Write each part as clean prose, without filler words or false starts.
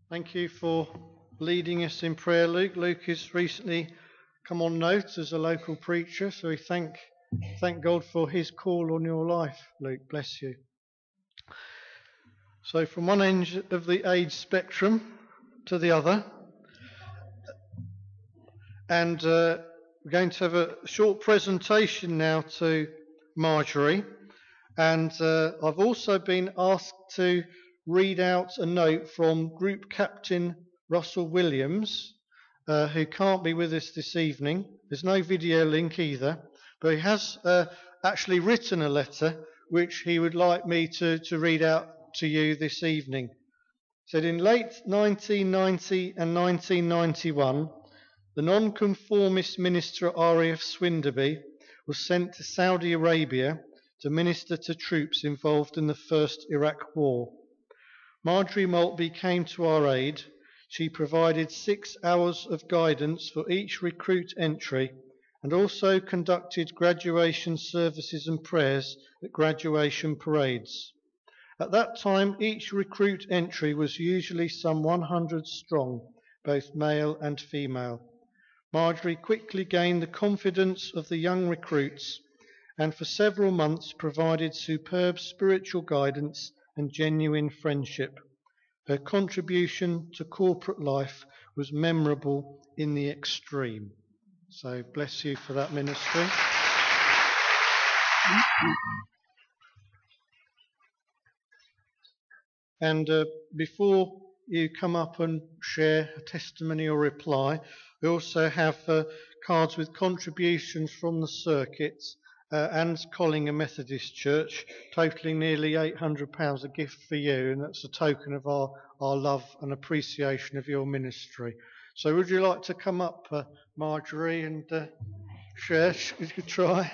Thank you for leading us in prayer, Luke. Luke has recently come on note as a local preacher, so we thank God for his call on your life, Luke. Bless you. So from one end of the age spectrum to the other, and we're going to have a short presentation now to Marjorie, and I've also been asked to read out a note from Group Captain Russell Williams, who can't be with us this evening. There's no video link either, but he has actually written a letter which he would like me to read out to you this evening. He said, in late 1990 and 1991, the nonconformist minister at RAF Swinderby was sent to Saudi Arabia to minister to troops involved in the First Iraq War. Marjorie Maltby came to our aid. She provided 6 hours of guidance for each recruit entry and also conducted graduation services and prayers at graduation parades. At that time, each recruit entry was usually some 100 strong, both male and female. Marjorie quickly gained the confidence of the young recruits and for several months provided superb spiritual guidance and genuine friendship. Her contribution to corporate life was memorable in the extreme. So bless you for that ministry. And before you come up and share a testimony or reply, we also have cards with contributions from the circuits and Collingham Methodist Church, totalling nearly £800, a gift for you, and that's a token of our love and appreciation of your ministry. So would you like to come up, Marjorie, and share? You could try.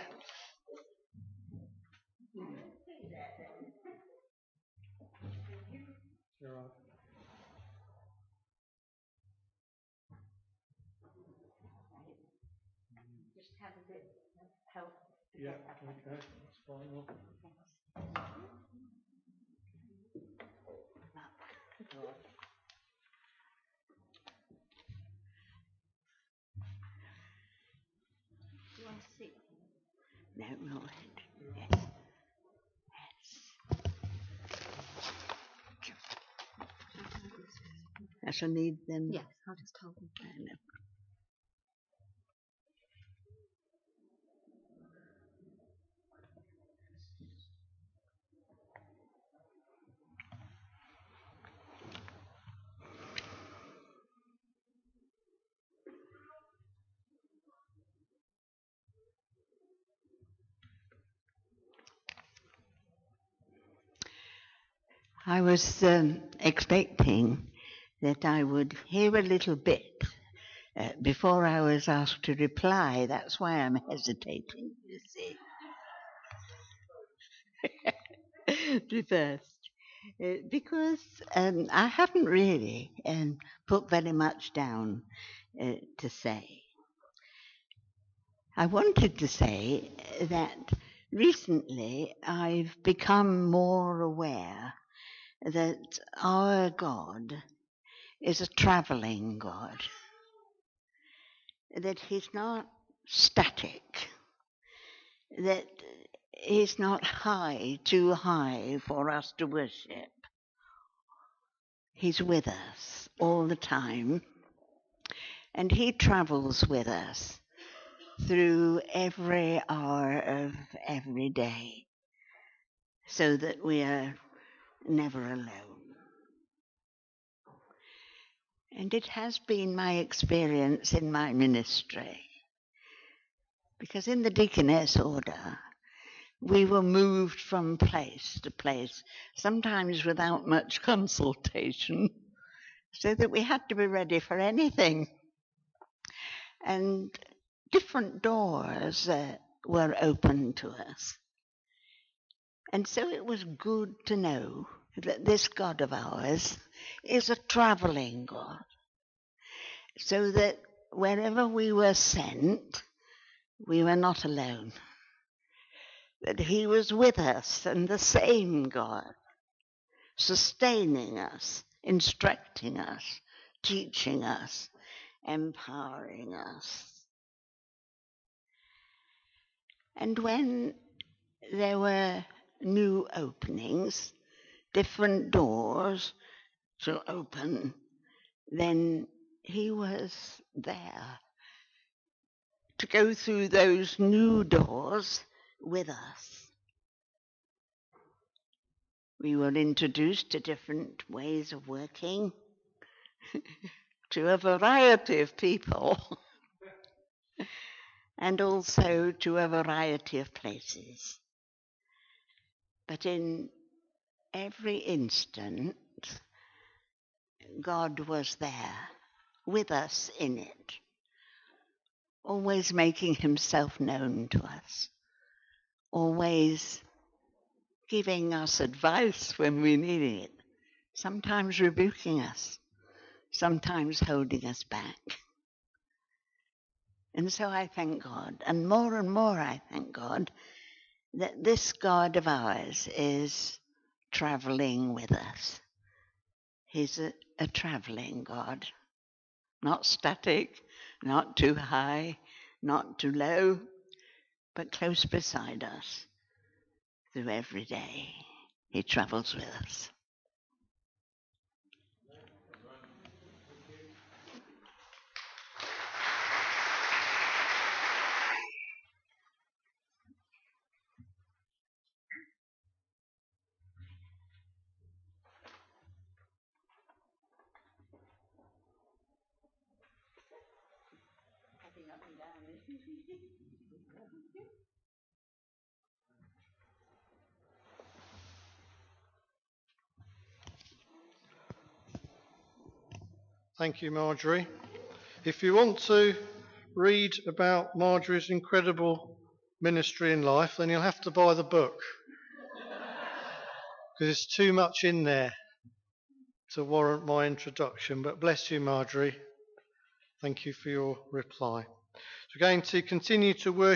Just have a bit of help. Yeah, okay, that's fine. Do you want to sit? No, not it. Yes. I shall need them. Yes, I'll just hold them. No. I was expecting that I would hear a little bit before I was asked to reply. That's why I'm hesitating, you see. Reversed. Because I haven't really put very much down to say. I wanted to say that recently I've become more aware that our God is a travelling God, that he's not static, that he's not too high for us to worship. He's with us all the time, and he travels with us through every hour of every day, so that we are never alone. And it has been my experience in my ministry, because in the deaconess order, we were moved from place to place, sometimes without much consultation, so that we had to be ready for anything. And different doors were open to us. And so it was good to know that this God of ours is a travelling God, so that wherever we were sent, we were not alone, that he was with us, and the same God, sustaining us instructing us, teaching us, empowering us. And when there were new openings, different doors to open, then he was there to go through those new doors with us. We were introduced to different ways of working, to a variety of people, and also to a variety of places. But in every instant, God was there with us in it, always making himself known to us, always giving us advice when we needed it, sometimes rebuking us, sometimes holding us back. And so I thank God, and more I thank God, that this God of ours is traveling with us. He's a traveling God, not static, not too high, not too low, but close beside us through every day. He travels with us. Thank you, Marjorie. If you want to read about Marjorie's incredible ministry in life, then you'll have to buy the book, because there's too much in there to warrant my introduction. But bless you, Marjorie. Thank you for your reply. So we're going to continue to worship